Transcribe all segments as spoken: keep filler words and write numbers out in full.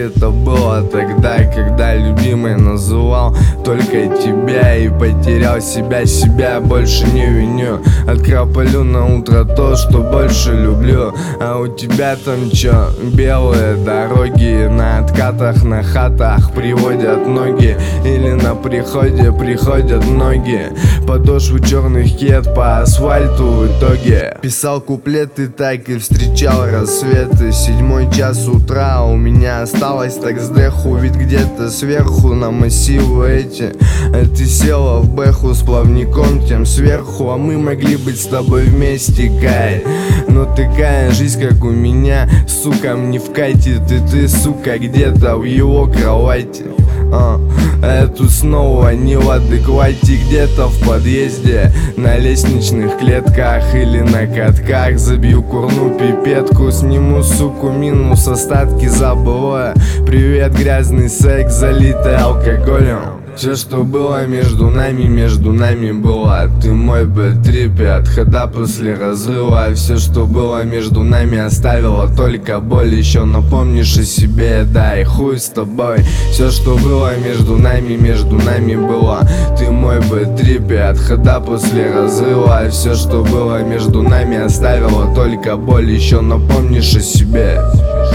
это было тогда, когда любимый называл только тебя и потерял себя, себя больше не виню. Откроплю на утро то, что больше люблю. А у тебя там чё? Белые дороги на откатах, на хатах приводят ноги, или на приходе приходят ноги. Подошвы черных кед по асфальту в итоге. Писал куплеты так и встречал рассветы. Седьмой час утра у меня осталось так с деху. Ведь где-то сверху на массивы эти а ты села в бэху с плавником тем сверху. А мы могли быть с тобой вместе, Кай. Но такая жизнь, как у меня, сука, мне в кайте. Ты, ты, сука, где-то в его кровати. А, а тут снова не в адеквате. Где-то в подъезде, на лестничных клетках или на катках. Забью курну пипетку, сниму, суку, минус остатки забывая. Привет, грязный секс, залитый алкоголем. Все, что было между нами, между нами было. Ты мой бэт-трип и отхода после разрыва. Все, что было между нами, оставило только боль. Еще напомнишь о себе, да и хуй с тобой. Все, что было между нами, между нами было. Ты мой бэт-трип и отхода после разрыва. Все, что было между нами, оставило только боль. Еще напомнишь о себе.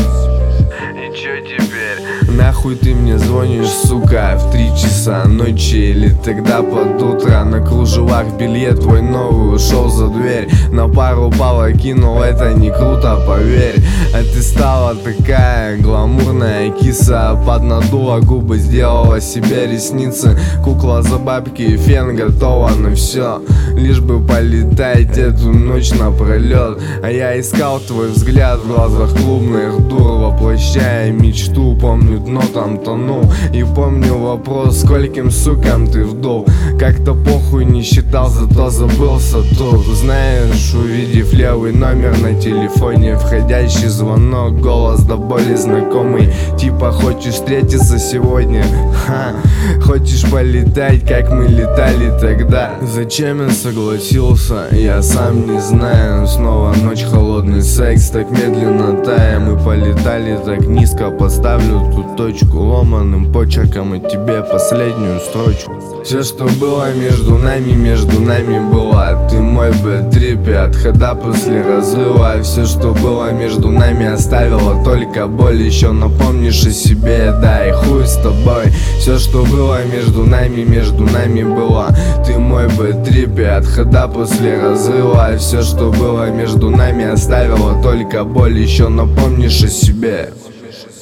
И чё теперь? Нахуй ты мне звонишь, сука, в три часа ночи или тогда под утро. На кружевах билет твой новый ушел за дверь. На пару пала кинул, это не круто, поверь. А ты стала такая гламурная киса. Поднадула губы, сделала себе ресницы. Кукла за бабки и фен готова на все, лишь бы полетать эту ночь напролет. А я искал твой взгляд в глазах клубных дур, воплощая мечту. Помню дно, там тонул. И помню вопрос, скольким сукам ты вдул. Как-то похуй не считал, зато забылся тут. Знаешь, увидев левый номер на телефоне, входящий звонок, голос до боли знакомый. Типа хочешь встретиться сегодня? Ха, хочешь полетать, как мы летали тогда? Зачем я согласился, я сам не знаю. Снова ночь, холодный секс, так медленно тая. Мы полетали так низко, поставлю тут точку ломаным почерком и тебе последнюю строчку. Все, что было между нами, между нами было. Ты мой бэт-трип и отхода после разрыва. Все, что было между нами, оставило только боль. Еще напомнишь о себе, да и хуй с тобой. Все, что было между нами, между нами было. Ты мой бэт-трип и отхода после разрыва. Все, что было между нами, оставило только боль. Еще напомнишь о себе.